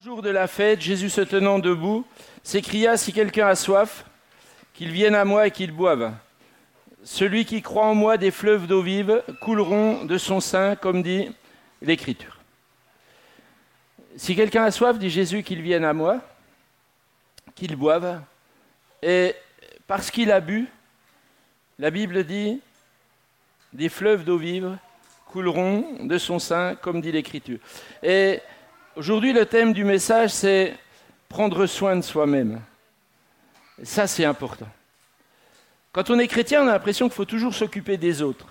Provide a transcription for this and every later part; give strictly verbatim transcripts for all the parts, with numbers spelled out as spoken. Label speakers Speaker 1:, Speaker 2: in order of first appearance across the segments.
Speaker 1: Jour de la fête, Jésus se tenant debout, s'écria « Si quelqu'un a soif, qu'il vienne à moi et qu'il boive. Celui qui croit en moi, des fleuves d'eau vive couleront de son sein, comme dit l'Écriture. » Si quelqu'un a soif, dit Jésus, qu'il vienne à moi, qu'il boive. Et parce qu'il a bu, la Bible dit « Des fleuves d'eau vive couleront de son sein, comme dit l'Écriture. » Et aujourd'hui, le thème du message, c'est prendre soin de soi-même. Ça, c'est important. Quand on est chrétien, on a l'impression qu'il faut toujours s'occuper des autres.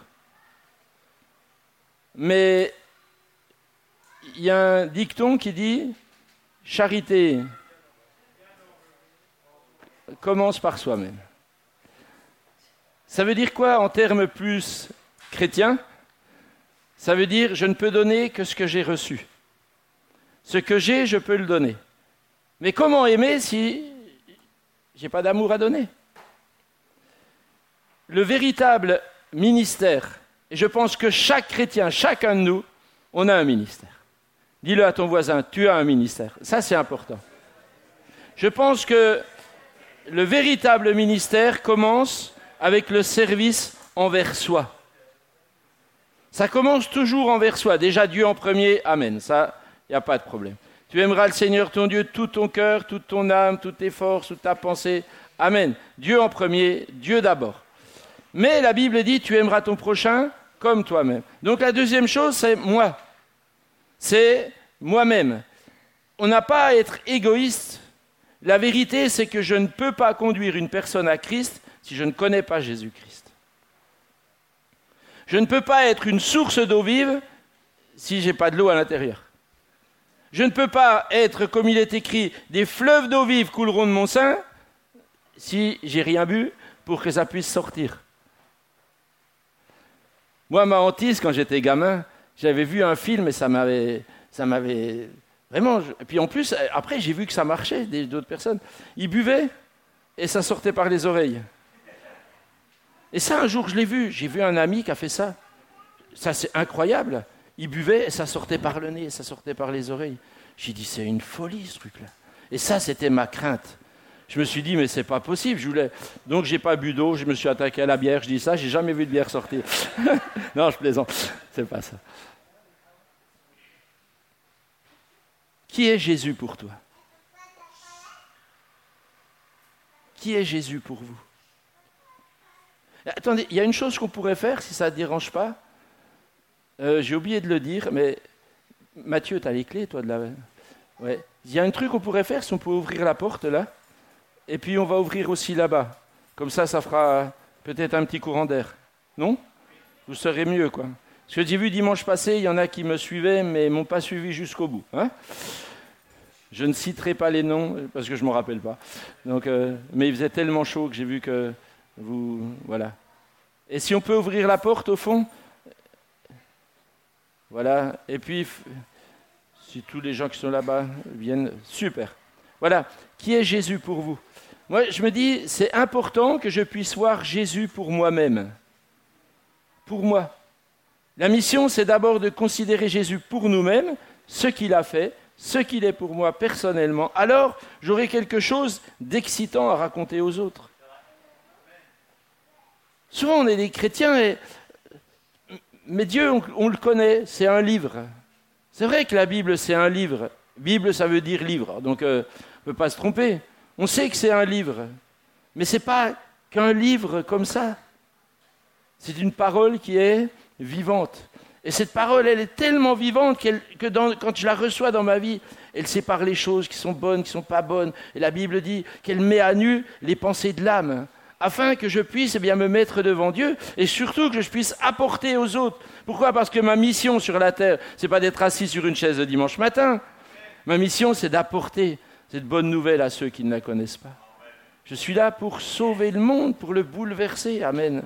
Speaker 1: Mais il y a un dicton qui dit « Charité commence par soi-même ». Ça veut dire quoi en termes plus chrétiens? Ça veut dire « Je ne peux donner que ce que j'ai reçu ». Ce que j'ai, je peux le donner. Mais comment aimer si je n'ai pas d'amour à donner? Le véritable ministère, et je pense que chaque chrétien, chacun de nous, on a un ministère. Dis-le à ton voisin, tu as un ministère. Ça, c'est important. Je pense que le véritable ministère commence avec le service envers soi. Ça commence toujours envers soi. Déjà, Dieu en premier, amen. Ça, il n'y a pas de problème. Tu aimeras le Seigneur ton Dieu de tout ton cœur, toute ton âme, toutes tes forces, toute ta pensée. Amen. Dieu en premier, Dieu d'abord. Mais la Bible dit, tu aimeras ton prochain comme toi-même. Donc la deuxième chose, c'est moi. C'est moi-même. On n'a pas à être égoïste. La vérité, c'est que je ne peux pas conduire une personne à Christ si je ne connais pas Jésus-Christ. Je ne peux pas être une source d'eau vive si je n'ai pas de l'eau à l'intérieur. Je ne peux pas être, comme il est écrit, des fleuves d'eau vive couleront de mon sein si j'ai rien bu pour que ça puisse sortir. Moi, ma hantise, quand j'étais gamin, j'avais vu un film et ça m'avait, ça m'avait vraiment... Et puis en plus, après, j'ai vu que ça marchait, d'autres personnes. Ils buvaient et ça sortait par les oreilles. Et ça, un jour, je l'ai vu. J'ai vu un ami qui a fait ça. Ça, c'est incroyable. Il buvait et ça sortait par le nez, ça sortait par les oreilles. J'ai dit, c'est une folie, ce truc-là. Et ça, c'était ma crainte. Je me suis dit, mais c'est pas possible. Je voulais... Donc, j'ai pas bu d'eau, je me suis attaqué à la bière. Je dis ça, j'ai jamais vu de bière sortir. Non, je plaisante. C'est pas ça. Qui est Jésus pour toi? Qui est Jésus pour vous? Attendez, il y a une chose qu'on pourrait faire, si ça ne te dérange pas. Euh, j'ai oublié de le dire, mais Mathieu, tu as les clés, toi, de la... Ouais. Il y a un truc qu'on pourrait faire, si on peut ouvrir la porte, là, et puis on va ouvrir aussi là-bas. Comme ça, ça fera peut-être un petit courant d'air. Non? Vous serez mieux, quoi. Parce que j'ai vu dimanche passé, il y en a qui me suivaient, mais ne m'ont pas suivi jusqu'au bout. Hein? Je ne citerai pas les noms, parce que je ne m'en rappelle pas. Donc, euh, mais il faisait tellement chaud que j'ai vu que vous... Voilà. Et si on peut ouvrir la porte, au fond... Voilà, et puis, si tous les gens qui sont là-bas viennent, super. Voilà, qui est Jésus pour vous? Moi, je me dis, c'est important que je puisse voir Jésus pour moi-même. Pour moi. La mission, c'est d'abord de considérer Jésus pour nous-mêmes, ce qu'il a fait, ce qu'il est pour moi personnellement. Alors, j'aurai quelque chose d'excitant à raconter aux autres. Souvent, on est des chrétiens et... Mais Dieu, on, on le connaît, c'est un livre. C'est vrai que la Bible, c'est un livre. Bible, ça veut dire livre, donc euh, on ne peut pas se tromper. On sait que c'est un livre, mais ce n'est pas qu'un livre comme ça. C'est une parole qui est vivante. Et cette parole, elle est tellement vivante qu'elle, que dans, quand je la reçois dans ma vie, elle sépare les choses qui sont bonnes, qui ne sont pas bonnes. Et la Bible dit qu'elle met à nu les pensées de l'âme, afin que je puisse eh bien, me mettre devant Dieu et surtout que je puisse apporter aux autres. Pourquoi? Parce que ma mission sur la terre, ce n'est pas d'être assis sur une chaise le dimanche matin. Ma mission, c'est d'apporter cette bonne nouvelle à ceux qui ne la connaissent pas. Je suis là pour sauver le monde, pour le bouleverser. Amen.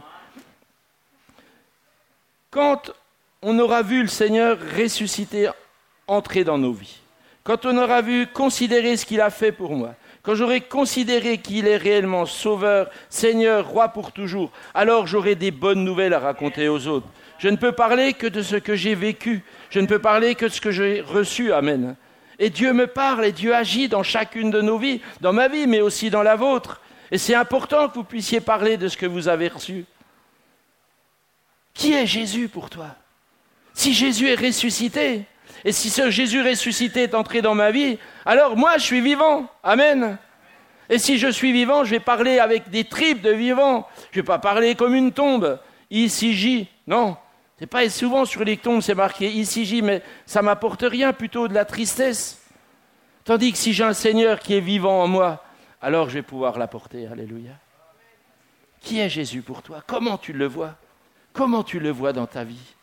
Speaker 1: Quand on aura vu le Seigneur ressusciter, entrer dans nos vies, quand on aura vu considérer ce qu'il a fait pour moi, quand j'aurai considéré qu'il est réellement Sauveur, Seigneur, Roi pour toujours, alors j'aurai des bonnes nouvelles à raconter aux autres. Je ne peux parler que de ce que j'ai vécu. Je ne peux parler que de ce que j'ai reçu. Amen. Et Dieu me parle et Dieu agit dans chacune de nos vies, dans ma vie, mais aussi dans la vôtre. Et c'est important que vous puissiez parler de ce que vous avez reçu. Qui est Jésus pour toi? Si Jésus est ressuscité, et si ce Jésus ressuscité est entré dans ma vie, alors moi je suis vivant. Amen. Et si je suis vivant, je vais parler avec des tripes de vivant. Je ne vais pas parler comme une tombe. Ici J. Non. C'est pas souvent sur les tombes, c'est marqué ici J, mais ça ne m'apporte rien, plutôt de la tristesse. Tandis que si j'ai un Seigneur qui est vivant en moi, alors je vais pouvoir l'apporter. Alléluia. Qui est Jésus pour toi? Comment tu le vois? Comment tu le vois dans ta vie?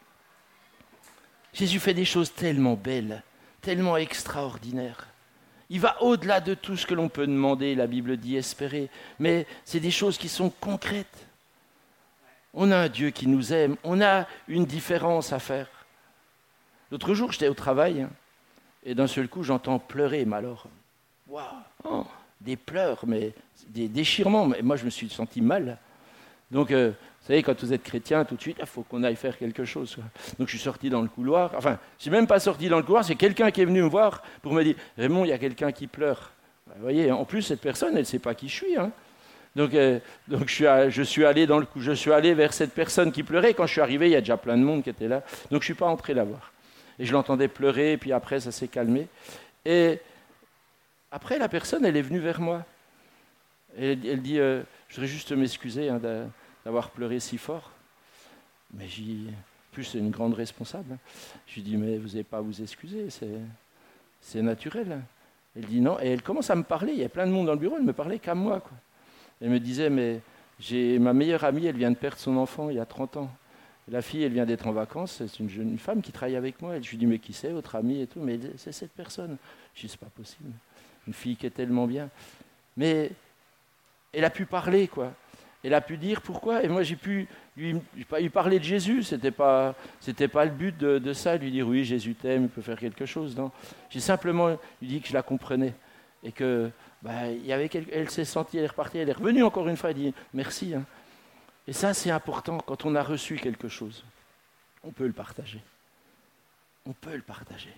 Speaker 1: Jésus fait des choses tellement belles, tellement extraordinaires. Il va au-delà de tout ce que l'on peut demander, la Bible dit espérer, mais c'est des choses qui sont concrètes. On a un Dieu qui nous aime, on a une différence à faire. L'autre jour, j'étais au travail, et d'un seul coup, j'entends pleurer, mais alors, waouh, oh, des pleurs, mais des déchirements, mais moi je me suis senti mal. Donc, euh, vous savez, quand vous êtes chrétien, tout de suite, il faut qu'on aille faire quelque chose. Quoi. Donc je suis sorti dans le couloir, enfin, je ne suis même pas sorti dans le couloir, c'est quelqu'un qui est venu me voir pour me dire « Raymond, il y a quelqu'un qui pleure. » Vous voyez, en plus, cette personne, elle ne sait pas qui je suis. Hein. Donc, euh, donc je, suis à, je, suis allé dans le, je suis allé vers cette personne qui pleurait. Quand je suis arrivé, il y a déjà plein de monde qui était là. Donc je ne suis pas entré la voir. Et je l'entendais pleurer, et puis après, ça s'est calmé. Et après, la personne, elle est venue vers moi. Et elle, elle dit euh, « Je voudrais juste m'excuser hein, d'avoir pleuré si fort. » Mais j'y... plus, c'est une grande responsable. Je lui dis « Mais vous n'avez pas à vous excuser, c'est, c'est naturel. » Elle dit « Non. » Et elle commence à me parler. Il y a plein de monde dans le bureau, elle ne me parlait qu'à moi. Quoi. Elle me disait « Mais j'ai ma meilleure amie, elle vient de perdre son enfant il y a trente ans. La fille, elle vient d'être en vacances, c'est une jeune femme qui travaille avec moi. Et je lui dis, mais qui c'est, votre amie et tout? Mais c'est cette personne. Je dis, c'est pas possible. Une fille qui est tellement bien. Mais elle a pu parler, quoi. Elle a pu dire pourquoi. Et moi, j'ai pu lui, lui parler de Jésus. C'était pas, c'était pas le but de, de ça, lui dire, oui, Jésus t'aime, il peut faire quelque chose. Non. J'ai simplement lui dit que je la comprenais. Et que, bah, il y avait quelque... elle s'est sentie, elle est repartie, elle est revenue encore une fois, elle dit, merci, hein. Et ça, c'est important, quand on a reçu quelque chose, on peut le partager. On peut le partager.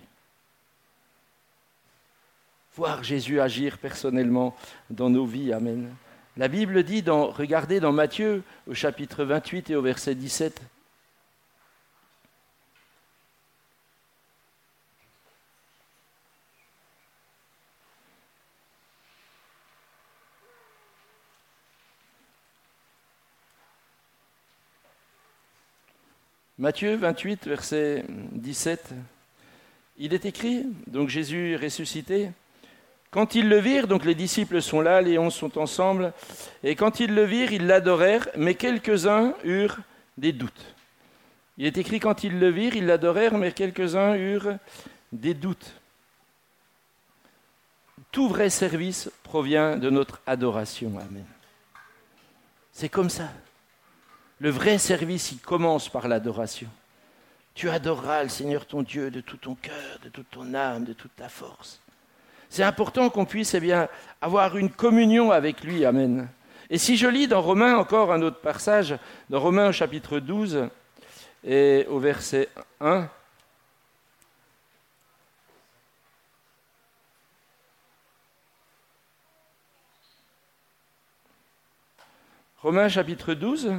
Speaker 1: Voir Jésus agir personnellement dans nos vies, amen. La Bible dit, dans, regardez dans Matthieu, au chapitre vingt-huit et au verset dix-sept, Matthieu vingt-huit, verset dix-sept, il est écrit, donc Jésus est ressuscité, quand ils le virent, donc les disciples sont là, les onze sont ensemble, et quand ils le virent, ils l'adorèrent, mais quelques-uns eurent des doutes. Il est écrit, quand ils le virent, ils l'adorèrent, mais quelques-uns eurent des doutes. Tout vrai service provient de notre adoration, amen. C'est comme ça. Le vrai service, il commence par l'adoration. Tu adoreras le Seigneur ton Dieu de tout ton cœur, de toute ton âme, de toute ta force. C'est important qu'on puisse eh bien, avoir une communion avec lui. Amen. Et si je lis dans Romains encore un autre passage, dans Romains au chapitre douze et au verset un, Romains chapitre douze,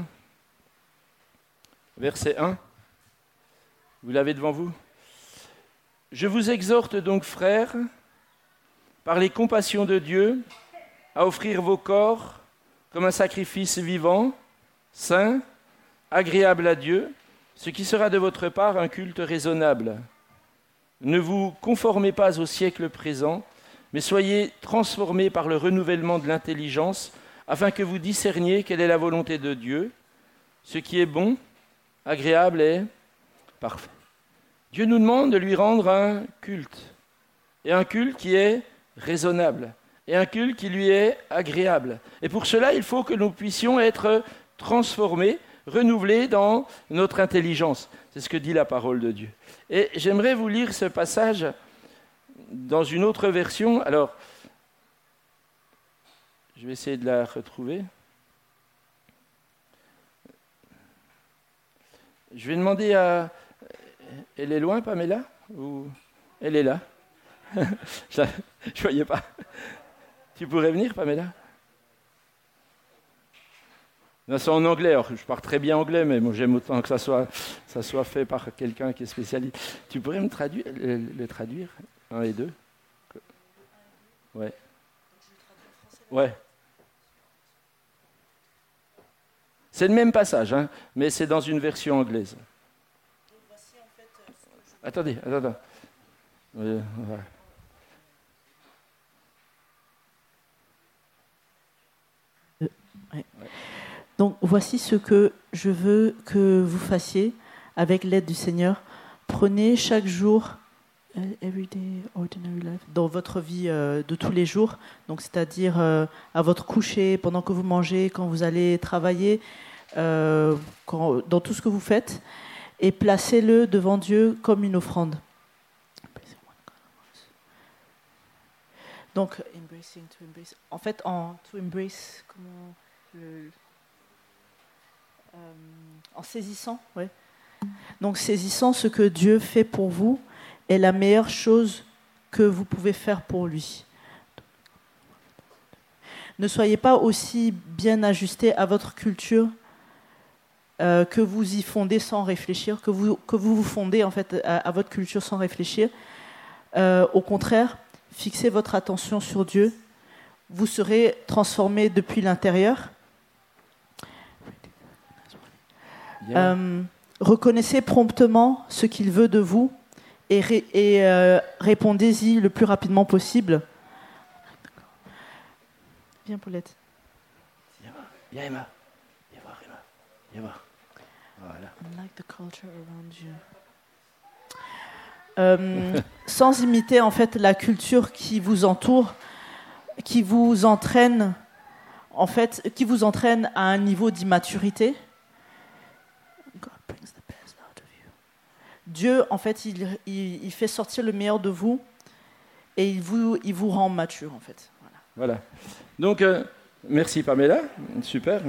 Speaker 1: verset un, vous l'avez devant vous. Je vous exhorte donc, frères, par les compassions de Dieu, à offrir vos corps comme un sacrifice vivant, saint, agréable à Dieu, ce qui sera de votre part un culte raisonnable. Ne vous conformez pas au siècle présent, mais soyez transformés par le renouvellement de l'intelligence, afin que vous discerniez quelle est la volonté de Dieu, ce qui est bon, agréable et parfait. Dieu nous demande de lui rendre un culte, et un culte qui est raisonnable, et un culte qui lui est agréable. Et pour cela, il faut que nous puissions être transformés, renouvelés dans notre intelligence. C'est ce que dit la parole de Dieu. Et j'aimerais vous lire ce passage dans une autre version. Alors, je vais essayer de la retrouver. Je vais demander à... Elle est loin, Pamela? Ou... Elle est là. Je ne voyais pas. Tu pourrais venir, Pamela? Non, c'est en anglais. Alors, je parle très bien anglais, mais moi, j'aime autant que ça soit, ça soit fait par quelqu'un qui est spécialiste. Tu pourrais me traduire, le, le traduire, un et deux? Ouais. Ouais. C'est le même passage, hein, mais c'est dans une version anglaise. Attendez, attendez. Euh, voilà.
Speaker 2: Euh, ouais. Ouais. Donc, voici ce que je veux que vous fassiez avec l'aide du Seigneur. Prenez chaque jour, everyday ordinary life, dans votre vie euh, de tous les jours, donc c'est-à-dire euh, à votre coucher, pendant que vous mangez, quand vous allez travailler, euh, quand, dans tout ce que vous faites, et placez-le devant Dieu comme une offrande. Donc, embracing, to embrace. En fait, en to embrace, comment le, euh, en saisissant, ouais. Donc, saisissant ce que Dieu fait pour vous est la meilleure chose que vous pouvez faire pour lui. Ne soyez pas aussi bien ajusté à votre culture euh, que vous y fondez sans réfléchir, que vous que vous, vous fondez en fait à, à votre culture sans réfléchir. Euh, au contraire, fixez votre attention sur Dieu. Vous serez transformé depuis l'intérieur. Yeah. Euh, reconnaissez promptement ce qu'il veut de vous et, ré, et euh, répondez-y le plus rapidement possible. Viens, Paulette.
Speaker 1: Viens voir, viens Emma. Viens voir, Emma. Viens voir. Voilà.
Speaker 2: Unlike the culture around you. Euh, sans imiter en fait la culture qui vous entoure, qui vous entraîne, en fait, qui vous entraîne à un niveau d'immaturité. Dieu, en fait, il, il, il fait sortir le meilleur de vous et il vous, il vous rend mature, en fait. Voilà.
Speaker 1: Voilà. Donc, euh, merci Pamela, super.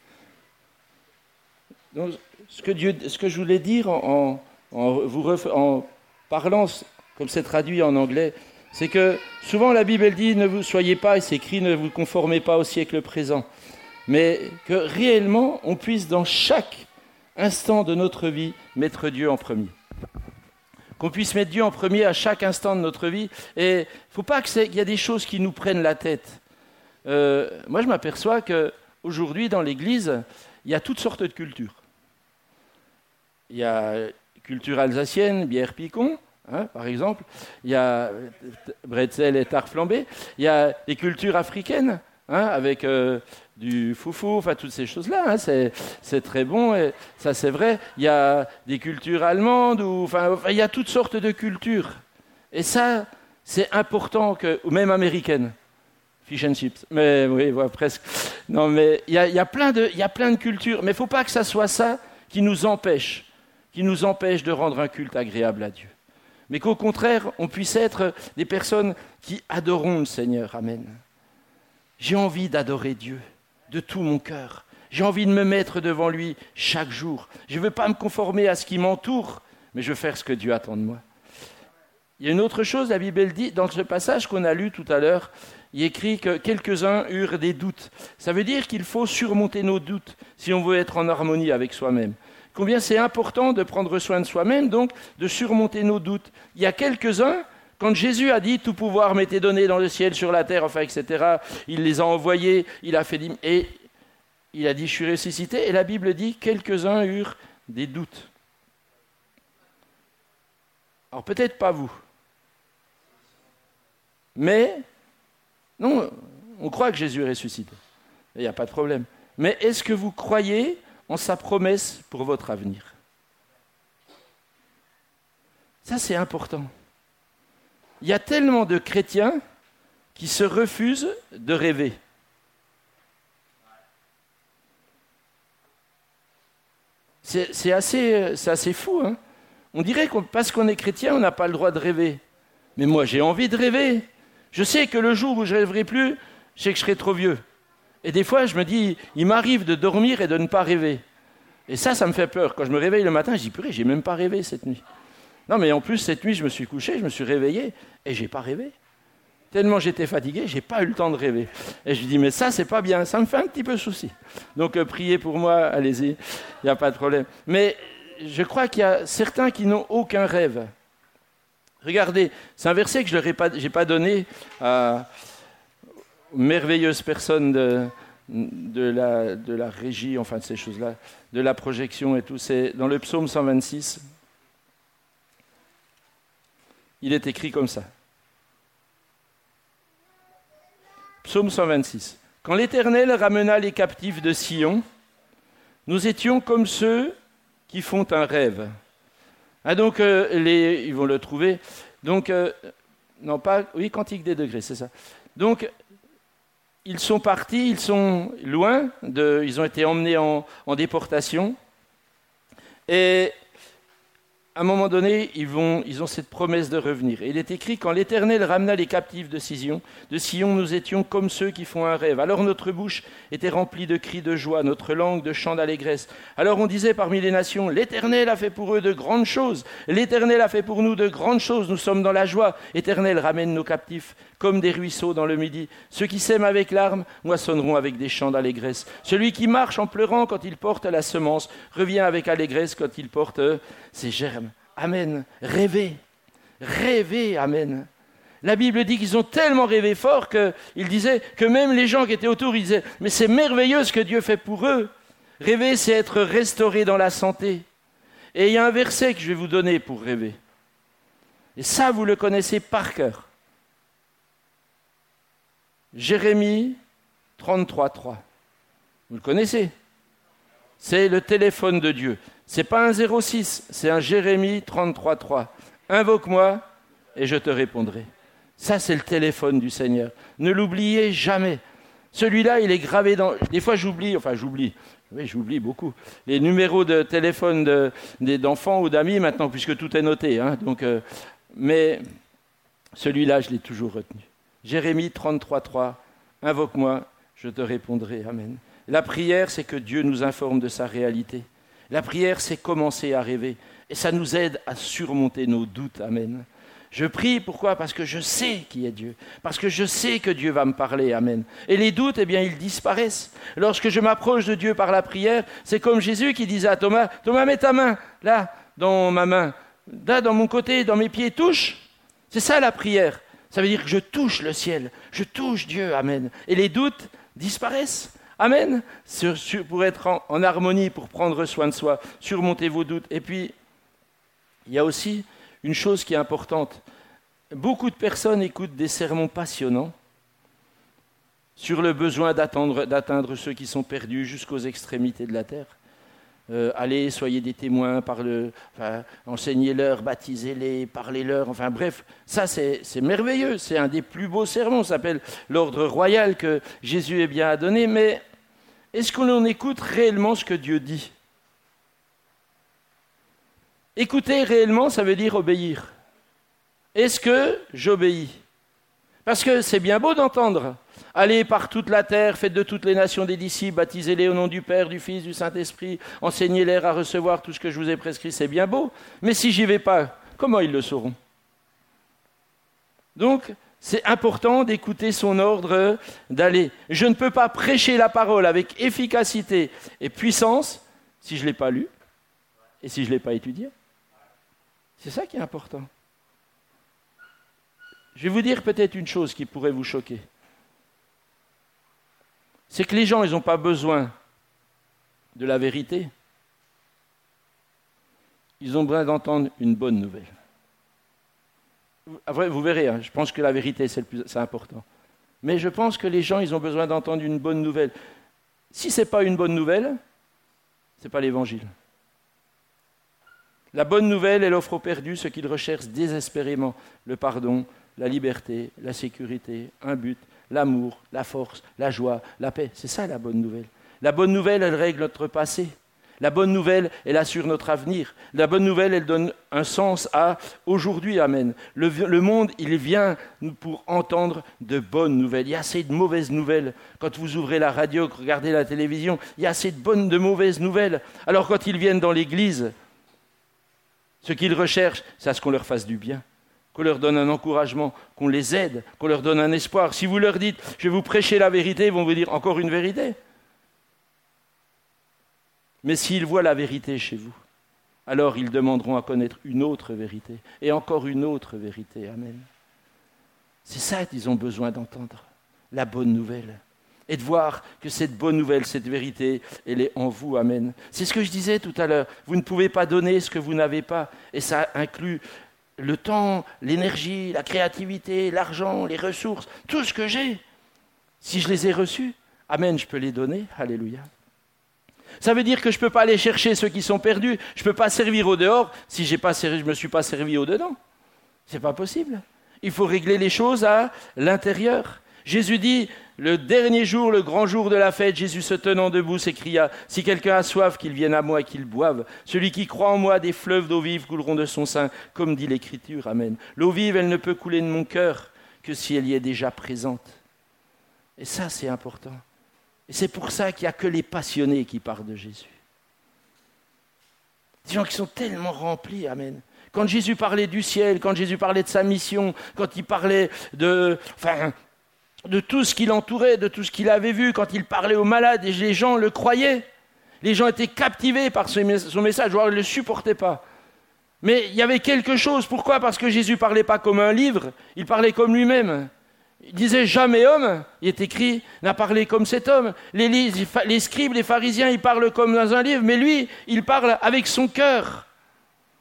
Speaker 1: Donc, ce que, Dieu, ce que je voulais dire en, en, en, vous ref, en parlant, comme c'est traduit en anglais, c'est que souvent la Bible elle dit ne vous soyez pas, et c'est écrit ne vous conformez pas au siècle présent, mais que réellement on puisse dans chaque instant de notre vie mettre Dieu en premier. Qu'on puisse mettre Dieu en premier à chaque instant de notre vie. Et il ne faut pas qu'il y ait des choses qui nous prennent la tête. Euh, moi, je m'aperçois qu'aujourd'hui, dans l'Église, il y a toutes sortes de cultures. Il y a culture alsacienne, bière picon, hein, par exemple. Il y a bretzel et tarte flambée. Il y a des cultures africaines, hein, avec euh, du foufou, enfin toutes ces choses-là, hein, c'est, c'est très bon, et ça c'est vrai. Il y a des cultures allemandes, ou, enfin, enfin il y a toutes sortes de cultures. Et ça, c'est important, que, ou même américaines, fish and chips, mais oui, voilà, presque. Non, mais il y a, il y a plein de, il y a plein de cultures, mais il ne faut pas que ça soit ça qui nous empêche, qui nous empêche de rendre un culte agréable à Dieu. Mais qu'au contraire, on puisse être des personnes qui adorons le Seigneur. Amen. J'ai envie d'adorer Dieu de tout mon cœur. J'ai envie de me mettre devant lui chaque jour. Je ne veux pas me conformer à ce qui m'entoure, mais je veux faire ce que Dieu attend de moi. Il y a une autre chose, la Bible dit, dans ce passage qu'on a lu tout à l'heure, il est écrit que quelques-uns eurent des doutes. Ça veut dire qu'il faut surmonter nos doutes si on veut être en harmonie avec soi-même. Combien c'est important de prendre soin de soi-même, donc de surmonter nos doutes. Il y a quelques-uns, quand Jésus a dit « Tout pouvoir m'était donné dans le ciel, sur la terre », enfin, et cetera, il les a envoyés, il a fait... Et il a dit « Je suis ressuscité », et la Bible dit « Quelques-uns eurent des doutes ». Alors, peut-être pas vous. Mais, non, on croit que Jésus est ressuscité. Il n'y a pas de problème. Mais est-ce que vous croyez en sa promesse pour votre avenir? Ça, c'est important. Il y a tellement de chrétiens qui se refusent de rêver. C'est, c'est, assez, c'est assez fou, hein. On dirait que parce qu'on est chrétien, on n'a pas le droit de rêver. Mais moi, j'ai envie de rêver. Je sais que le jour où je ne rêverai plus, je sais que je serai trop vieux. Et des fois, je me dis, il m'arrive de dormir et de ne pas rêver. Et ça, ça me fait peur. Quand je me réveille le matin, je dis, purée, j'ai même pas rêvé cette nuit. Non, mais en plus, cette nuit, je me suis couché, je me suis réveillé, et je n'ai pas rêvé. Tellement j'étais fatigué, je n'ai pas eu le temps de rêver. Et je lui dis, mais ça, c'est pas bien, ça me fait un petit peu souci. Donc, euh, priez pour moi, allez-y, il n'y a pas de problème. Mais je crois qu'il y a certains qui n'ont aucun rêve. Regardez, c'est un verset que je n'ai pas, j'ai pas donné à merveilleuse personne de, de, la, de la régie, enfin de ces choses-là, de la projection et tout. C'est dans le psaume cent vingt-six. Il est écrit comme ça. Psaume cent vingt-six. Quand l'Éternel ramena les captifs de Sion, nous étions comme ceux qui font un rêve. Ah donc, euh, les, ils vont le trouver. Donc, euh, non pas, oui, Cantique des degrés, c'est ça. Donc, ils sont partis, ils sont loin, de, ils ont été emmenés en, en déportation. Et à un moment donné, ils, vont, ils ont cette promesse de revenir. Et il est écrit, quand l'Éternel ramena les captifs de Sion, de Sion, nous étions comme ceux qui font un rêve. Alors notre bouche était remplie de cris de joie, notre langue de chants d'allégresse. Alors on disait parmi les nations, l'Éternel a fait pour eux de grandes choses. L'Éternel a fait pour nous de grandes choses. Nous sommes dans la joie. L'Éternel ramène nos captifs comme des ruisseaux dans le midi. Ceux qui sèment avec larmes moissonneront avec des chants d'allégresse. Celui qui marche en pleurant quand il porte la semence revient avec allégresse quand il porte ses germes. Amen. Rêvez. Rêvez. Amen. La Bible dit qu'ils ont tellement rêvé fort qu'ils disaient que même les gens qui étaient autour, ils disaient « Mais c'est merveilleux ce que Dieu fait pour eux. » Rêver, c'est être restauré dans la santé. Et il y a un verset que je vais vous donner pour rêver. Et ça, vous le connaissez par cœur. Jérémie trente-trois, trois. Vous le connaissez? C'est le téléphone de Dieu. Ce n'est pas un zéro six, c'est un Jérémie trente-trois, trois. Invoque-moi et je te répondrai. Ça, c'est le téléphone du Seigneur. Ne l'oubliez jamais. Celui-là, il est gravé dans... Des fois, j'oublie, enfin, j'oublie. Oui, j'oublie beaucoup. Les numéros de téléphone de, d'enfants ou d'amis, maintenant, puisque tout est noté. Hein, donc, euh, mais celui-là, je l'ai toujours retenu. Jérémie trente-trois, trois. Invoque-moi, je te répondrai. Amen. La prière, c'est que Dieu nous informe de sa réalité. La prière, c'est commencer à rêver. Et ça nous aide à surmonter nos doutes. Amen. Je prie, pourquoi? Parce que je sais qui est Dieu. Parce que je sais que Dieu va me parler. Amen. Et les doutes, eh bien, ils disparaissent. Lorsque je m'approche de Dieu par la prière, c'est comme Jésus qui disait à Thomas, « Thomas, mets ta main, là, dans ma main. Là, dans mon côté, dans mes pieds, touche. » C'est ça la prière. Ça veut dire que je touche le ciel. Je touche Dieu. Amen. Et les doutes disparaissent. Amen. Sur, sur, pour être en, en harmonie, pour prendre soin de soi, surmonter vos doutes. Et puis, il y a aussi une chose qui est importante. Beaucoup de personnes écoutent des sermons passionnants sur le besoin d'atteindre ceux qui sont perdus jusqu'aux extrémités de la terre. Euh, allez, soyez des témoins, parle, enfin, enseignez-leur, baptisez-les, parlez-leur, enfin bref, ça c'est, c'est merveilleux, c'est un des plus beaux sermons, ça s'appelle l'ordre royal que Jésus est bien à donner, mais est-ce qu'on écoute réellement ce que Dieu dit? Écouter réellement, ça veut dire obéir. Est-ce que j'obéis? Parce que c'est bien beau d'entendre. Allez par toute la terre, faites de toutes les nations des disciples, baptisez-les au nom du Père, du Fils, du Saint-Esprit, enseignez-les à recevoir tout ce que je vous ai prescrit, c'est bien beau. Mais si j'y vais pas, comment ils le sauront? Donc, c'est important d'écouter son ordre d'aller. Je ne peux pas prêcher la parole avec efficacité et puissance si je ne l'ai pas lu et si je ne l'ai pas étudié. C'est ça qui est important. Je vais vous dire peut-être une chose qui pourrait vous choquer. C'est que les gens, ils n'ont pas besoin de la vérité. Ils ont besoin d'entendre une bonne nouvelle. Après, vous verrez, hein, je pense que la vérité, c'est, le plus, c'est important. Mais je pense que les gens, ils ont besoin d'entendre une bonne nouvelle. Si ce n'est pas une bonne nouvelle, ce n'est pas l'évangile. La bonne nouvelle, elle offre aux perdus ce qu'ils recherchent désespérément, le pardon, la liberté, la sécurité, un but, l'amour, la force, la joie, la paix. C'est ça la bonne nouvelle. La bonne nouvelle, elle règle notre passé. La bonne nouvelle, elle assure notre avenir. La bonne nouvelle, elle donne un sens à aujourd'hui. Amen. Le, le monde, il vient pour entendre de bonnes nouvelles. Il y a assez de mauvaises nouvelles. Quand vous ouvrez la radio, regardez la télévision, il y a assez de bonnes, de mauvaises nouvelles. Alors quand ils viennent dans l'église, Ce qu'ils recherchent, c'est à ce qu'on leur fasse du bien, qu'on leur donne un encouragement, qu'on les aide, qu'on leur donne un espoir. Si vous leur dites « je vais vous prêcher la vérité », ils vont vous dire « encore une vérité ». Mais s'ils voient la vérité chez vous, alors ils demanderont à connaître une autre vérité, et encore une autre vérité. Amen. C'est ça qu'ils ont besoin d'entendre, la bonne nouvelle. Et de voir que cette bonne nouvelle, cette vérité, elle est en vous. Amen. C'est ce que je disais tout à l'heure. Vous ne pouvez pas donner ce que vous n'avez pas. Et ça inclut le temps, l'énergie, la créativité, l'argent, les ressources, tout ce que j'ai. Si je les ai reçus, amen, je peux les donner. Alléluia. Ça veut dire que je ne peux pas aller chercher ceux qui sont perdus. Je ne peux pas servir au dehors si j'ai pas servi, je ne me suis pas servi au dedans. Ce n'est pas possible. Il faut régler les choses à l'intérieur. Jésus dit, le dernier jour, le grand jour de la fête, Jésus se tenant debout s'écria, « Si quelqu'un a soif, qu'il vienne à moi et qu'il boive. Celui qui croit en moi, des fleuves d'eau vive couleront de son sein, comme dit l'Écriture. » Amen. L'eau vive, elle ne peut couler de mon cœur que si elle y est déjà présente. Et ça, c'est important. Et c'est pour ça qu'il n'y a que les passionnés qui parlent de Jésus. Des gens qui sont tellement remplis, amen. Quand Jésus parlait du ciel, quand Jésus parlait de sa mission, quand il parlait de, enfin, de tout ce qui l'entourait, de tout ce qu'il avait vu, quand il parlait aux malades, et les gens le croyaient. Les gens étaient captivés par son message, voire ils ne le supportaient pas. Mais il y avait quelque chose. Pourquoi ? Parce que Jésus ne parlait pas comme un livre, il parlait comme lui-même. Il disait « jamais homme », il est écrit, n'a parlé comme cet homme. Les, les, les scribes, les pharisiens, ils parlent comme dans un livre, mais lui, il parle avec son cœur. Pourquoi ?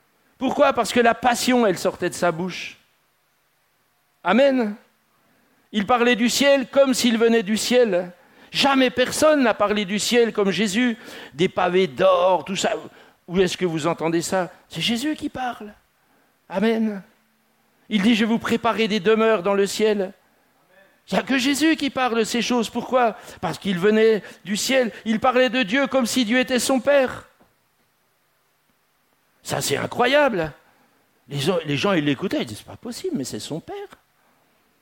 Speaker 1: Parce que la passion, elle sortait de sa bouche. Amen. Il parlait du ciel comme s'il venait du ciel. Jamais personne n'a parlé du ciel comme Jésus, des pavés d'or, tout ça. Où est-ce que vous entendez ça ? C'est Jésus qui parle. Amen. Il dit « je vais vous préparer des demeures dans le ciel ». Il n'y a que Jésus qui parle de ces choses. Pourquoi ? Parce qu'il venait du ciel. Il parlait de Dieu comme si Dieu était son Père. Ça, c'est incroyable. Les gens, les gens ils l'écoutaient, ils disaient, c'est pas possible, mais c'est son Père. Pourquoi ?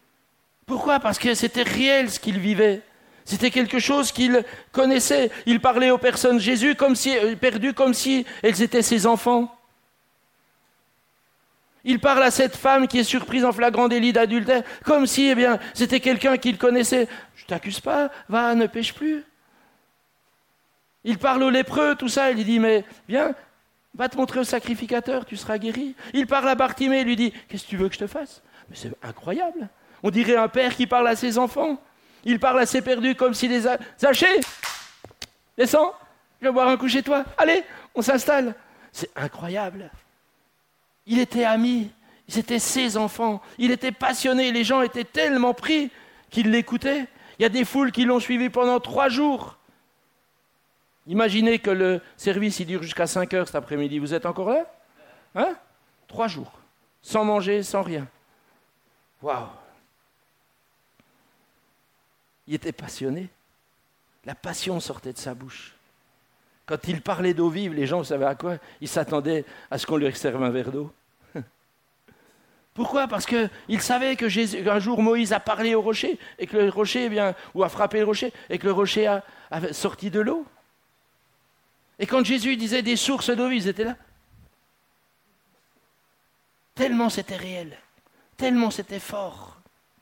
Speaker 1: Parce que c'était réel ce qu'il vivait. C'était quelque chose qu'il connaissait. Il parlait aux personnes Jésus comme si, perdues comme si elles étaient ses enfants. Il parle à cette femme qui est surprise en flagrant délit d'adultère, comme si eh bien, c'était quelqu'un qu'il connaissait. Je ne t'accuse pas, va, ne pêche plus. Il parle aux lépreux, tout ça, il lui dit, mais viens, va te montrer au sacrificateur, tu seras guéri. Il parle à Bartimée, il lui dit, qu'est-ce que tu veux que je te fasse ? Mais c'est incroyable. On dirait un père qui parle à ses enfants. Il parle à ses perdus comme s'il les a... Zachée, descends, je vais boire un coup chez toi. Allez, on s'installe. C'est incroyable. Il était ami, c'était ses enfants, il était passionné, les gens étaient tellement pris qu'ils l'écoutaient. Il y a des foules qui l'ont suivi pendant trois jours. Imaginez que le service il dure jusqu'à cinq heures cet après-midi. Vous êtes encore là ? Hein ? Trois jours, sans manger, sans rien. Waouh ! Il était passionné. La passion sortait de sa bouche. Quand il parlait d'eau vive, les gens, vous savez à quoi ? Ils s'attendaient à ce qu'on leur serve un verre d'eau. Pourquoi ? Parce qu'il savait que Jésus, qu'un jour Moïse a parlé au rocher, et que le rocher, eh bien, ou a frappé le rocher, et que le rocher a, a sorti de l'eau. Et quand Jésus disait des sources d'eau vive, ils étaient là. Tellement c'était réel, tellement c'était fort.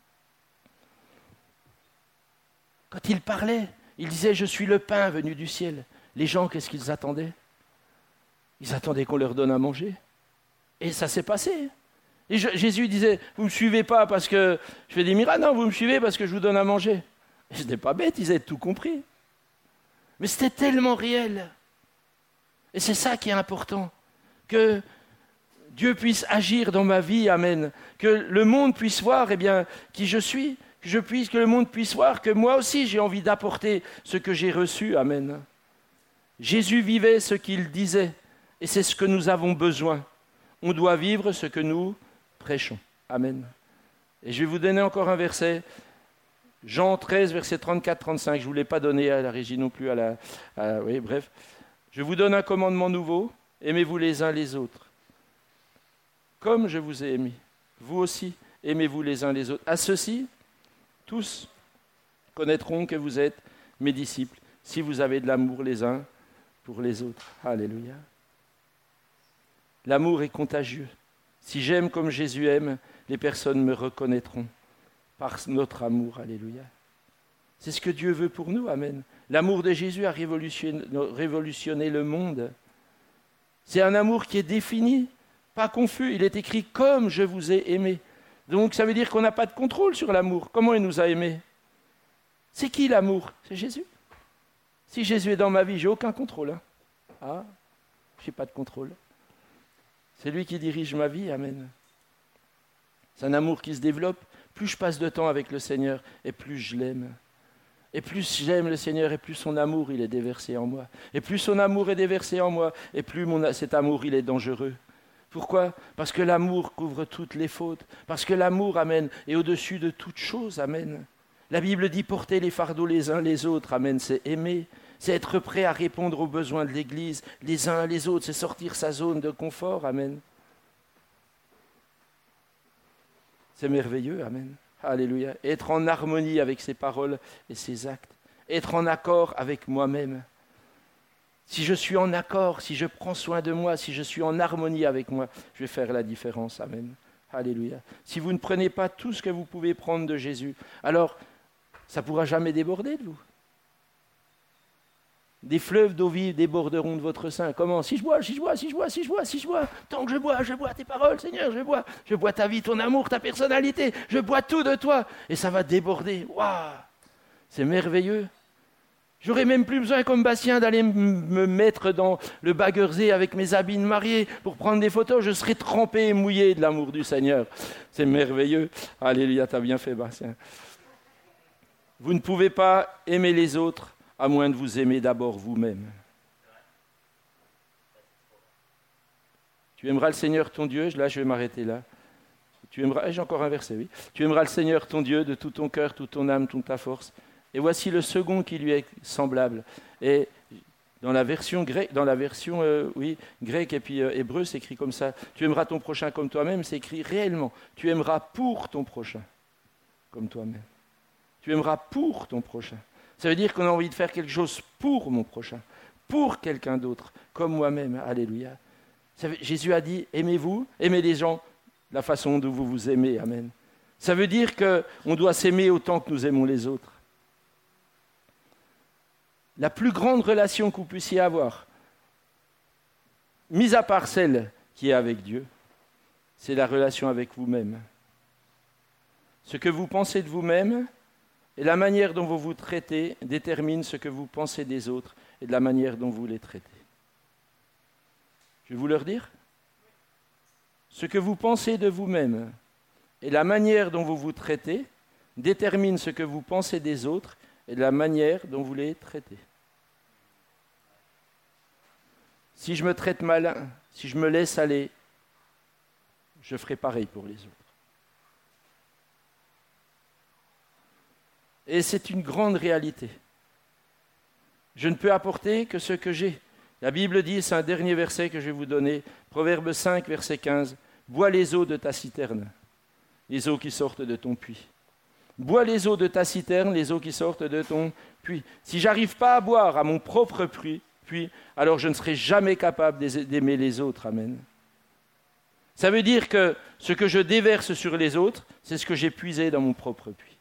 Speaker 1: Quand il parlait, il disait « Je suis le pain venu du ciel ». Les gens, qu'est-ce qu'ils attendaient ? Ils attendaient qu'on leur donne à manger. Et ça s'est passé. Et je, Jésus disait, vous ne me suivez pas parce que je fais des miracles, non, vous me suivez parce que je vous donne à manger. Et ce n'était pas bête, ils avaient tout compris. Mais c'était tellement réel. Et c'est ça qui est important. Que Dieu puisse agir dans ma vie, amen. Que le monde puisse voir, eh bien, qui je suis. Que je puisse, que le monde puisse voir que moi aussi j'ai envie d'apporter ce que j'ai reçu, amen. Jésus vivait ce qu'il disait, et c'est ce que nous avons besoin. On doit vivre ce que nous prêchons. Amen. Et je vais vous donner encore un verset, Jean treize, versets trente-quatre trente-cinq. Je ne vous l'ai pas donné à la régie non plus, à la... À, oui, bref. Je vous donne un commandement nouveau, aimez-vous les uns les autres. Comme je vous ai aimé, vous aussi, aimez-vous les uns les autres. À ceux-ci, tous connaîtront que vous êtes mes disciples, si vous avez de l'amour les uns pour les autres. Alléluia. L'amour est contagieux. Si j'aime comme Jésus aime, les personnes me reconnaîtront par notre amour. Alléluia. C'est ce que Dieu veut pour nous. Amen. L'amour de Jésus a révolutionné, révolutionné le monde. C'est un amour qui est défini, pas confus. Il est écrit « comme je vous ai aimé ». Donc ça veut dire qu'on n'a pas de contrôle sur l'amour. Comment il nous a aimés? C'est qui l'amour? C'est Jésus. Si Jésus est dans ma vie, j'ai aucun contrôle. Hein. Ah, je n'ai pas de contrôle. C'est lui qui dirige ma vie. Amen. C'est un amour qui se développe. Plus je passe de temps avec le Seigneur, et plus je l'aime. Et plus j'aime le Seigneur, et plus son amour il est déversé en moi. Et plus son amour est déversé en moi, et plus mon, cet amour il est dangereux. Pourquoi? Parce que l'amour couvre toutes les fautes. Parce que l'amour, amen, est au-dessus de toute chose, amen. La Bible dit porter les fardeaux les uns les autres, amen, c'est aimer. C'est être prêt à répondre aux besoins de l'Église, les uns les autres, c'est sortir sa zone de confort, amen. C'est merveilleux, amen. Alléluia. Être en harmonie avec ses paroles et ses actes. Être en accord avec moi-même. Si je suis en accord, si je prends soin de moi, si je suis en harmonie avec moi, je vais faire la différence. Amen. Alléluia. Si vous ne prenez pas tout ce que vous pouvez prendre de Jésus, alors ça ne pourra jamais déborder de vous. Des fleuves d'eau vive déborderont de votre sein. Comment? Si je bois, si je bois, si je bois, si je bois, si je bois. Tant que je bois, je bois tes paroles, Seigneur, je bois. Je bois ta vie, ton amour, ta personnalité. Je bois tout de toi. Et ça va déborder. Waouh! C'est merveilleux. J'aurais même plus besoin, comme Bastien, d'aller m- me mettre dans le Baggersee avec mes habits de mariée pour prendre des photos. Je serais trempé et mouillé de l'amour du Seigneur. C'est merveilleux. Alléluia, t'as bien fait, Bastien. Vous ne pouvez pas aimer les autres à moins de vous aimer d'abord vous-même. Tu aimeras le Seigneur ton Dieu, là je vais m'arrêter là. Tu aimeras, j'ai encore un verset, oui. Tu aimeras le Seigneur ton Dieu de tout ton cœur, toute ton âme, toute ta force. Et voici le second qui lui est semblable. Et dans la version grecque, dans la version euh, oui, grecque et puis euh, hébreu, c'est écrit comme ça. Tu aimeras ton prochain comme toi-même, c'est écrit réellement. Tu aimeras pour ton prochain comme toi-même. Tu aimeras pour ton prochain. Ça veut dire qu'on a envie de faire quelque chose pour mon prochain, pour quelqu'un d'autre, comme moi-même. Alléluia. Ça veut, Jésus a dit, aimez-vous, aimez les gens de la façon dont vous vous aimez. Amen. Ça veut dire qu'on doit s'aimer autant que nous aimons les autres. La plus grande relation que vous puissiez avoir, mis à part celle qui est avec Dieu, c'est la relation avec vous-même. Ce que vous pensez de vous-même et la manière dont vous vous traitez détermine ce que vous pensez des autres et de la manière dont vous les traitez. Je vais vous le redire. Ce que vous pensez de vous-même et la manière dont vous vous traitez détermine ce que vous pensez des autres et de la manière dont vous les traitez. Si je me traite mal, si je me laisse aller, je ferai pareil pour les autres. Et c'est une grande réalité. Je ne peux apporter que ce que j'ai. La Bible dit, c'est un dernier verset que je vais vous donner, Proverbe cinq, verset quinze, « Bois les eaux de ta citerne, les eaux qui sortent de ton puits. » Bois les eaux de ta citerne, les eaux qui sortent de ton puits. Si je n'arrive pas à boire à mon propre puits, puis, alors je ne serai jamais capable d'aimer les autres. Amen. Ça veut dire que ce que je déverse sur les autres, c'est ce que j'ai puisé dans mon propre puits.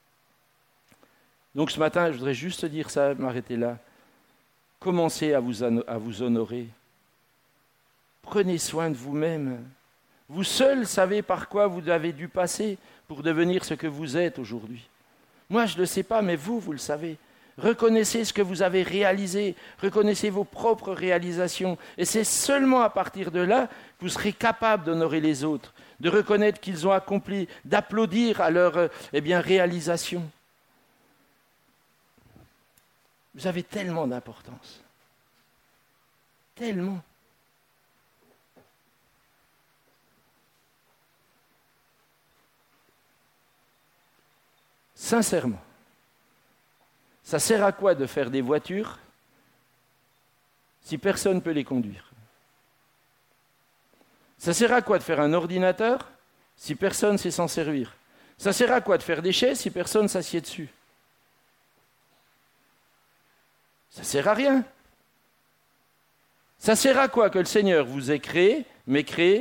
Speaker 1: Donc ce matin, je voudrais juste dire ça, m'arrêter là. Commencez à vous, à vous honorer. Prenez soin de vous-même. Vous seul savez par quoi vous avez dû passer pour devenir ce que vous êtes aujourd'hui. Moi, je ne le sais pas, mais vous, vous le savez. Reconnaissez ce que vous avez réalisé, reconnaissez vos propres réalisations. Et c'est seulement à partir de là que vous serez capable d'honorer les autres, de reconnaître qu'ils ont accompli, d'applaudir à leur eh bien, réalisation. Vous avez tellement d'importance. Tellement. Sincèrement. Ça sert à quoi de faire des voitures si personne ne peut les conduire? Ça sert à quoi de faire un ordinateur si personne ne sait s'en servir? Ça sert à quoi de faire des chaises si personne ne s'assied dessus? Ça sert à rien. Ça sert à quoi que le Seigneur vous ait créé, m'ait créé,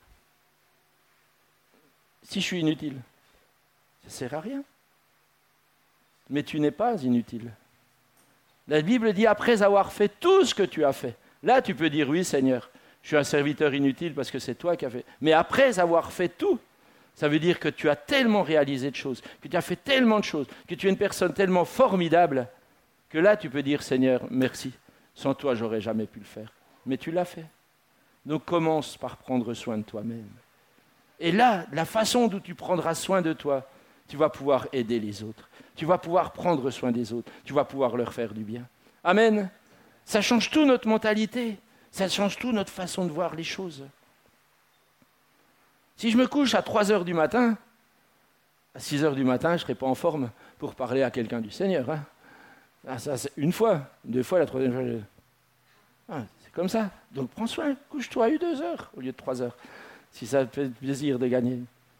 Speaker 1: si je suis inutile? Ça ne sert à rien. Mais tu n'es pas inutile. La Bible dit, après avoir fait tout ce que tu as fait, là tu peux dire, oui Seigneur, je suis un serviteur inutile parce que c'est toi qui as fait. Mais après avoir fait tout, ça veut dire que tu as tellement réalisé de choses, que tu as fait tellement de choses, que tu es une personne tellement formidable, que là tu peux dire, Seigneur, merci. Sans toi, je n'aurais jamais pu le faire. Mais tu l'as fait. Donc commence par prendre soin de toi-même. Et là, la façon dont tu prendras soin de toi, tu vas pouvoir aider les autres. Tu vas pouvoir prendre soin des autres. Tu vas pouvoir leur faire du bien. Amen. Ça change tout notre mentalité. Ça change tout notre façon de voir les choses. Si je me couche à trois heures du matin, à six heures du matin, je ne serai pas en forme pour parler à quelqu'un du Seigneur. Hein. Ah, ça, c'est une fois, deux fois, la troisième fois. Je... Ah, c'est comme ça. Donc prends soin, couche-toi à deux heures au lieu de trois heures. Si ça te fait plaisir de gagner.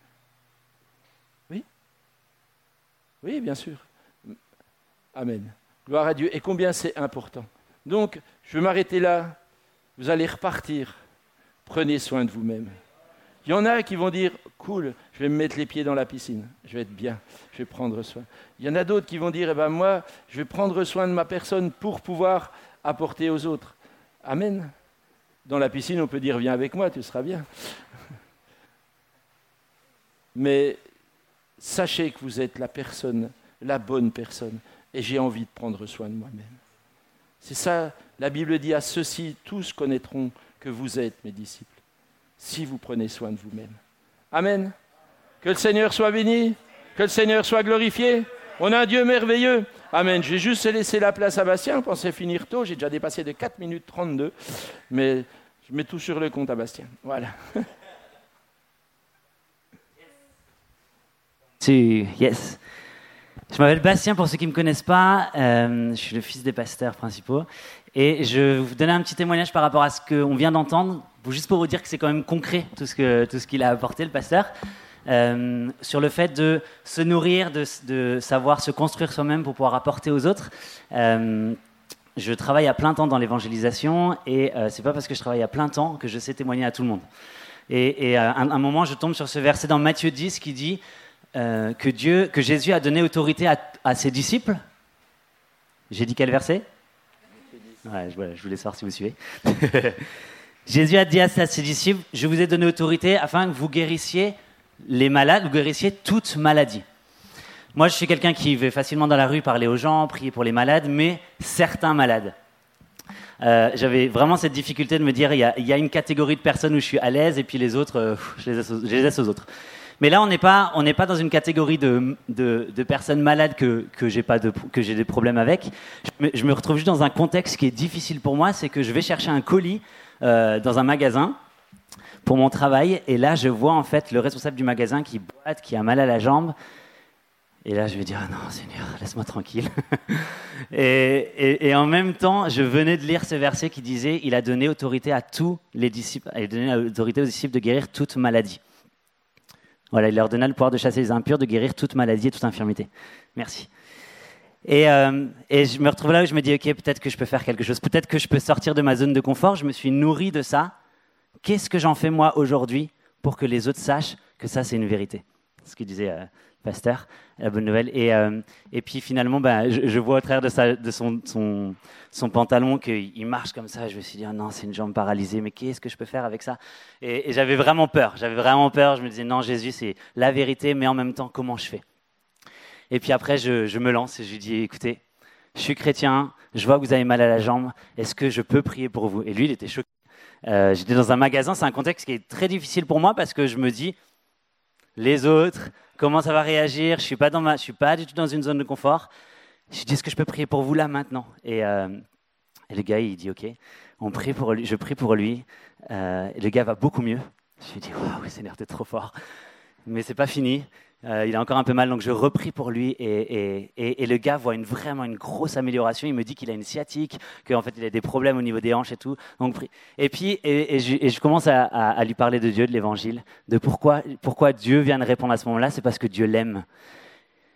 Speaker 1: Oui? Oui, bien sûr. Amen. Gloire à Dieu. Et combien c'est important. Donc, je vais m'arrêter là. Vous allez repartir. Prenez soin de vous-même. Il y en a qui vont dire, cool, je vais me mettre les pieds dans la piscine. Je vais être bien. Je vais prendre soin. Il y en a d'autres qui vont dire, eh ben moi, je vais prendre soin de ma personne pour pouvoir apporter aux autres. Amen. Dans la piscine, on peut dire, viens avec moi, tu seras bien. Mais sachez que vous êtes la personne, la bonne personne, et j'ai envie de prendre soin de moi-même. C'est ça, la Bible dit, à ceux-ci, tous connaîtront que vous êtes mes disciples, si vous prenez soin de vous-même. Amen. Que le Seigneur soit béni, que le Seigneur soit glorifié. On a un Dieu merveilleux. Amen. Je vais juste laisser la place à Bastien, je pensais finir tôt, j'ai déjà dépassé de quatre minutes trente-deux, mais je mets tout sur le compte à Bastien. Voilà.
Speaker 3: Tu, yes. Je m'appelle Bastien, pour ceux qui ne me connaissent pas. Euh, je suis le fils des pasteurs principaux. Et je vais vous donner un petit témoignage par rapport à ce qu'on vient d'entendre, juste pour vous dire que c'est quand même concret tout ce, que, tout ce qu'il a apporté, le pasteur, euh, sur le fait de se nourrir, de, de savoir se construire soi-même pour pouvoir apporter aux autres. Euh, je travaille à plein temps dans l'évangélisation et euh, ce n'est pas parce que je travaille à plein temps que je sais témoigner à tout le monde. Et, et à un, un moment, je tombe sur ce verset dans Matthieu dix qui dit euh, que, Dieu, que Jésus a donné autorité à, à ses disciples. J'ai dit quel verset ? Ouais, je, voilà, je voulais savoir si vous suivez. Jésus a dit à ses disciples, je vous ai donné autorité afin que vous guérissiez les malades, vous guérissiez toute maladie. Moi, je suis quelqu'un qui va facilement dans la rue parler aux gens, prier pour les malades, mais certains malades. Euh, j'avais vraiment cette difficulté de me dire, il y a, il y a une catégorie de personnes où je suis à l'aise et puis les autres, euh, je, les laisse aux, je les laisse aux autres. Mais là, on n'est pas, on n'est pas dans une catégorie de, de, de personnes malades que, que, j'ai pas de, que j'ai des problèmes avec. Je me, je me retrouve juste dans un contexte qui est difficile pour moi, c'est que je vais chercher un colis euh, dans un magasin pour mon travail, et là, je vois en fait le responsable du magasin qui boite, qui a mal à la jambe, et là, je vais dire, ah non, Seigneur, laisse-moi tranquille. et, et, et en même temps, je venais de lire ce verset qui disait, il a donné autorité à tous les disciples, il a donné autorité aux disciples de guérir toute maladie. Voilà, il leur donna le pouvoir de chasser les impurs, de guérir toute maladie et toute infirmité. Merci. Et, euh, et je me retrouve là où je me dis, ok, peut-être que je peux faire quelque chose. Peut-être que je peux sortir de ma zone de confort. Je me suis nourri de ça. Qu'est-ce que j'en fais moi aujourd'hui pour que les autres sachent que ça, c'est une vérité ? C'est ce qu'il disait euh, pasteur, la bonne nouvelle. Et, euh, et puis finalement, ben, je, je vois au travers de, sa, de son, son, son pantalon qu'il marche comme ça. Je me suis dit, oh non, c'est une jambe paralysée, mais qu'est-ce que je peux faire avec ça ? et, et j'avais vraiment peur, j'avais vraiment peur. Je me disais, non, Jésus, c'est la vérité, mais en même temps, comment je fais ? Et puis après, je, je me lance et je lui dis, écoutez, je suis chrétien, je vois que vous avez mal à la jambe, est-ce que je peux prier pour vous ? Et lui, il était choqué. Euh, j'étais dans un magasin, c'est un contexte qui est très difficile pour moi parce que je me dis, les autres, comment ça va réagir ? Je suis pas dans ma, je suis pas du tout dans une zone de confort. Je lui dis, est-ce que je peux prier pour vous là maintenant ? Et, euh, et le gars, il dit, ok, on prie pour lui, je prie pour lui. Euh, et le gars va beaucoup mieux. Je lui dis, waouh, Seigneur, t'es trop fort. Mais c'est pas fini. Euh, il a encore un peu mal, donc je reprie pour lui et, et, et, et le gars voit une, vraiment une grosse amélioration. Il me dit qu'il a une sciatique, qu'en fait il a des problèmes au niveau des hanches et tout. Donc, et puis et, et, je, et je commence à, à, à lui parler de Dieu, de l'Évangile, de pourquoi, pourquoi Dieu vient de répondre à ce moment-là, c'est parce que Dieu l'aime.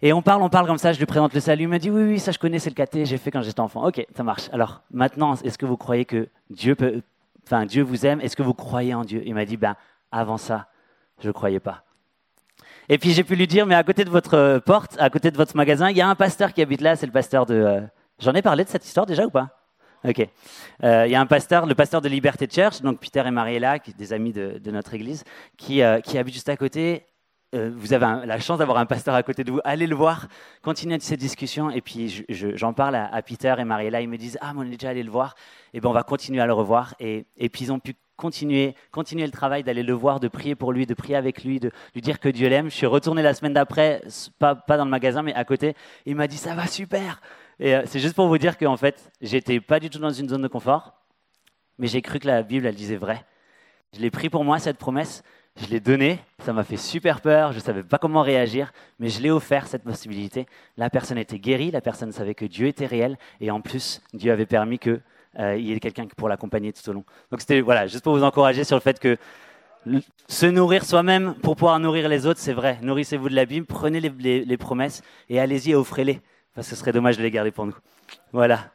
Speaker 3: Et on parle, on parle comme ça, je lui présente le salut, il me dit oui, oui, ça je connais, c'est le caté, j'ai fait quand j'étais enfant. Ok, ça marche. Alors maintenant, est-ce que vous croyez que Dieu peut, enfin Dieu vous aime? Est-ce que vous croyez en Dieu? Il m'a dit, ben avant ça, je ne croyais pas. Et puis j'ai pu lui dire, mais à côté de votre porte, à côté de votre magasin, il y a un pasteur qui habite là, c'est le pasteur de... Euh... J'en ai parlé de cette histoire déjà ou pas? Ok. Euh, il y a un pasteur, le pasteur de Liberté Church, donc Peter et Mariella, qui des amis de, de notre église, qui, euh, qui habite juste à côté. Euh, vous avez un, la chance d'avoir un pasteur à côté de vous. Allez le voir, continuez cette discussion. Et puis je, je, j'en parle à, à Peter et Mariella. Ils me disent, ah, mais on est déjà allé le voir. Et ben on va continuer à le revoir. Et, et puis ils ont pu continuer, continuer le travail d'aller le voir, de prier pour lui, de prier avec lui, de lui dire que Dieu l'aime. Je suis retourné la semaine d'après, pas, pas dans le magasin, mais à côté. Il m'a dit, ça va super. Et euh, c'est juste pour vous dire qu'en fait, j'étais pas du tout dans une zone de confort, mais j'ai cru que la Bible, elle disait vrai. Je l'ai pris pour moi, cette promesse, je l'ai donnée, ça m'a fait super peur, je ne savais pas comment réagir, mais je l'ai offert, cette possibilité. La personne était guérie, la personne savait que Dieu était réel, et en plus, Dieu avait permis qu'il euh, y ait quelqu'un pour l'accompagner tout au long. Donc c'était voilà, juste pour vous encourager sur le fait que se nourrir soi-même pour pouvoir nourrir les autres, c'est vrai. Nourrissez-vous de la Bible, prenez les, les, les promesses, et allez-y et offrez-les. Parce que ce serait dommage de les garder pour nous. Voilà.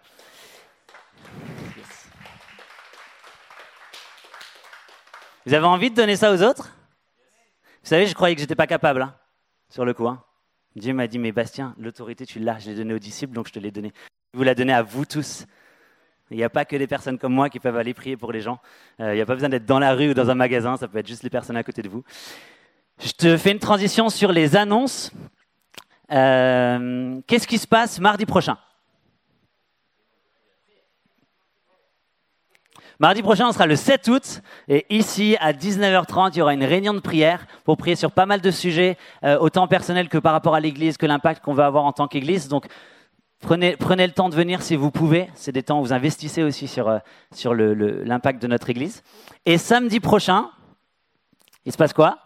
Speaker 3: Yes. Vous avez envie de donner ça aux autres? Vous savez, je croyais que je n'étais pas capable, hein, sur le coup. Hein. Dieu m'a dit, mais Bastien, l'autorité, tu l'as. Je l'ai donnée aux disciples, donc je te l'ai donnée. Je vous la donnez à vous tous. Il n'y a pas que des personnes comme moi qui peuvent aller prier pour les gens. Euh, il n'y a pas besoin d'être dans la rue ou dans un magasin. Ça peut être juste les personnes à côté de vous. Je te fais une transition sur les annonces. Euh, qu'est-ce qui se passe mardi prochain? Mardi prochain, on sera le sept août et ici, à dix-neuf heures trente, il y aura une réunion de prière pour prier sur pas mal de sujets, euh, autant personnels que par rapport à l'Église, que l'impact qu'on va avoir en tant qu'Église. Donc, prenez, prenez le temps de venir si vous pouvez. C'est des temps où vous investissez aussi sur, euh, sur le, le, l'impact de notre Église. Et samedi prochain, il se passe quoi?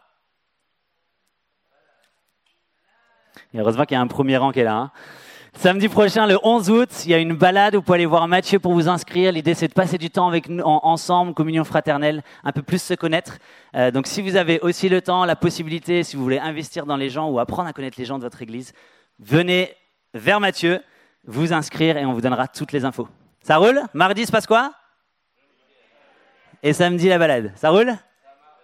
Speaker 3: Et heureusement qu'il y a un premier rang qui est là. Hein. Samedi prochain, le onze août, il y a une balade. Vous pouvez aller voir Mathieu pour vous inscrire. L'idée, c'est de passer du temps avec nous, en, ensemble, communion fraternelle, un peu plus se connaître. Euh, donc, si vous avez aussi le temps, la possibilité, si vous voulez investir dans les gens ou apprendre à connaître les gens de votre église, venez vers Mathieu, vous inscrire et on vous donnera toutes les infos. Ça roule? Mardi, il se passe quoi? Et samedi, la balade. Ça roule?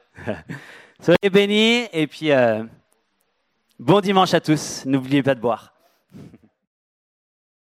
Speaker 3: Soyez bénis et puis... Euh, Bon dimanche à tous, n'oubliez pas de boire.